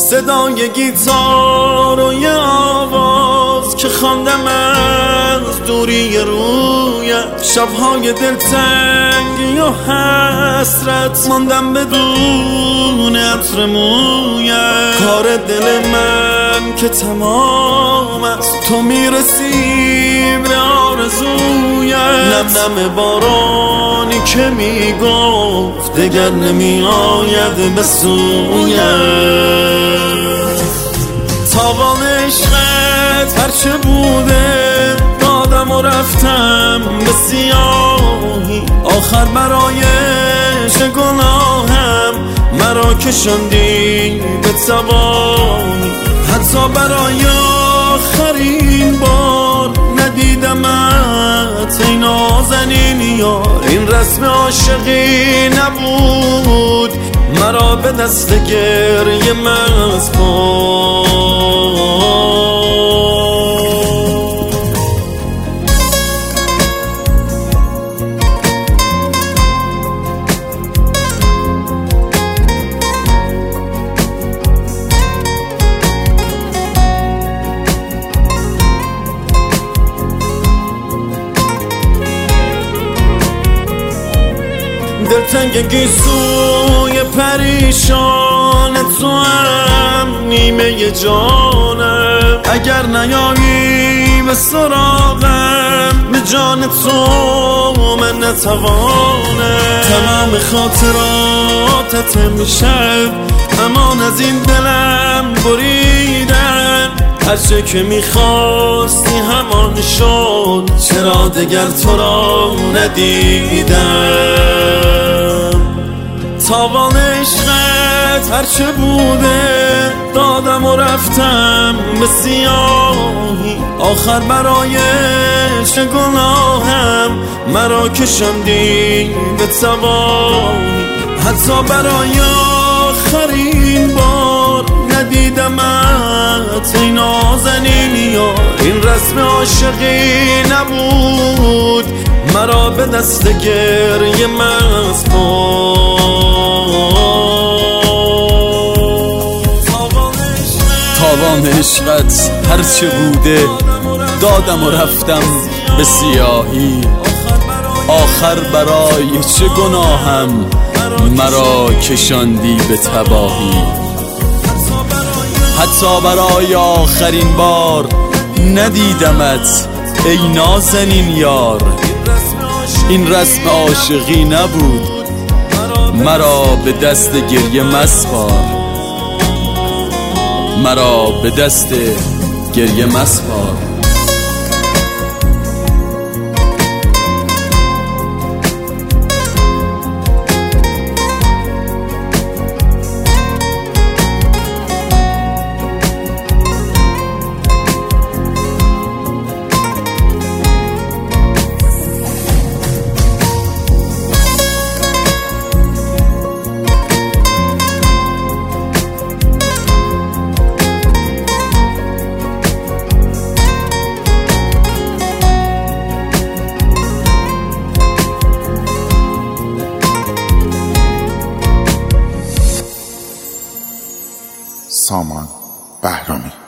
صدای گیتار و یه آواز که خواندم از دوری رویت، شبهای دلتنگی و حسرت ماندم بدون عطر مویت. کار دل من که تمام است، تو میرسی به آرزویت. نم نم بارانی که میگفت دگر نمی آید به سویت. تاوان عشقت هرچه بوده دادم و رفتم به سیاهی. آخر برای چه گناهم مرا کشاندی به تباهی. حتی برای آخرین بار ندیدمت ای نازنین یار. این رسم عاشقی نبود، مرا به دست گریه مسپار. دلتنگ گیسوی پریشان تو هم نیمه جانم. اگر نیایی به سراغم به جان تو من نتوانم. تمام خاطراتت میشد امان از این دلم بریدن. هرچه که میخواستی همان شد، چرا دگر تو را ندیدم. تاوان عشقت هرچه بوده دادم و رفتم به سیاهی. آخر برای چه گناهم مرا کشاندی به تباهی. حتی برای آخرین بار ندیدمت ای نازنین یار. این رسم عاشقی نبود، مرا به دست گریه مسپار. تاوان عشقت هرچه بوده دادم و رفتم به سیاهی. آخر برای چه گناهم مرا کشاندی به تباهی. حتی برای آخرین بار ندیدمت ای نازنین یار. این رسم عاشقی نبود، مرا به دست گریه مسپار. مرا به دست گریه مسپار. سامان بهرامی.